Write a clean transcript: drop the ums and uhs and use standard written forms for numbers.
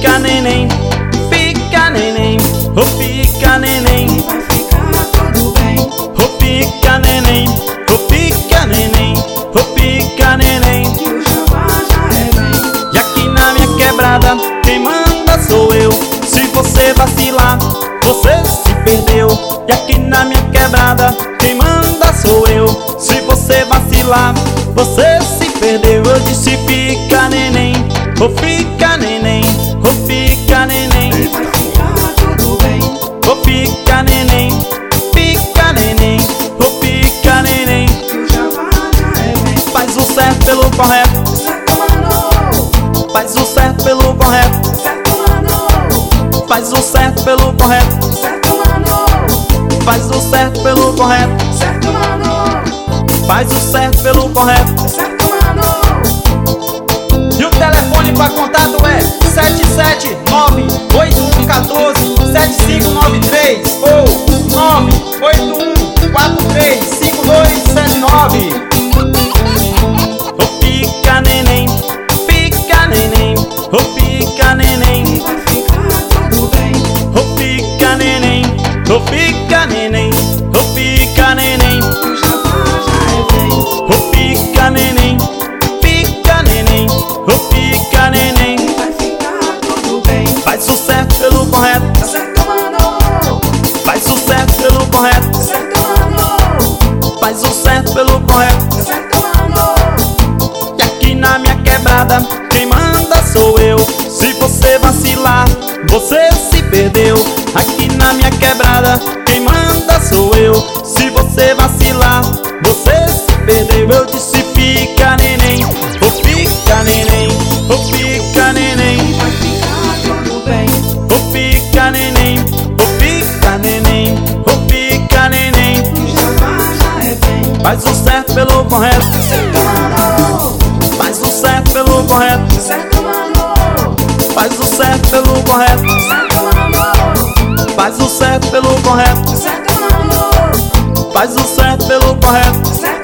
fica neném, fica neném, oh fica neném. Vai ficar tudo bem. Oh fica neném, oh fica neném, oh fica neném. Que o Jeová já é bem. E aqui na minha quebrada quem manda sou eu. Se você vacilar, você se perdeu. E aqui na minha quebrada quem manda sou eu. Se você vacilar, você se perdeu. Eu disse fica neném, oh fica neném, oh fica neném. Vai ficar tudo bem. Oh fica neném, fica neném, oh fica neném. Que o Jeová já é bem. Faz o certo pelo correto, Certo, mano. faz o certo pelo correto, Certo, mano. faz o certo pelo correto, Certo, mano. faz o certo pelo correto, Certo, mano. faz o certo pelo correto. Certo, mano. E o telefone para contato é 779-8114-7593 ou 981435279. Oh fica neném, fica neném, oh fica neném. Vai ficar tudo bem. Oh fica neném, oh fica neném, oh fica neném. Que o Jeová já é bem. Oh fica neném, fica neném, oh fica neném. Vai ficar tudo bem. Faz o certo pelo correto, Certo, mano. faz o certo pelo correto, Certo, mano. faz o certo pelo correto. Certo, mano. E aqui na minha quebrada quem manda sou eu. Se você vacilar, você se perdeu. Aqui na minha quebrada quem manda sou eu. Se você vacilar, você se perdeu. Eu disse fica neném, oh fica neném, oh fica neném. Vai ficar tudo bem. Oh fica neném, oh fica neném, oh fica neném. Que o Jeová já é bem. Faz o certo pelo correto, Certo, mano. faz o certo pelo correto, Certo, mano. faz o certo pelo correto, Certo, mano. faz o certo pelo correto, Certo, mano. faz o certo pelo correto. Certo,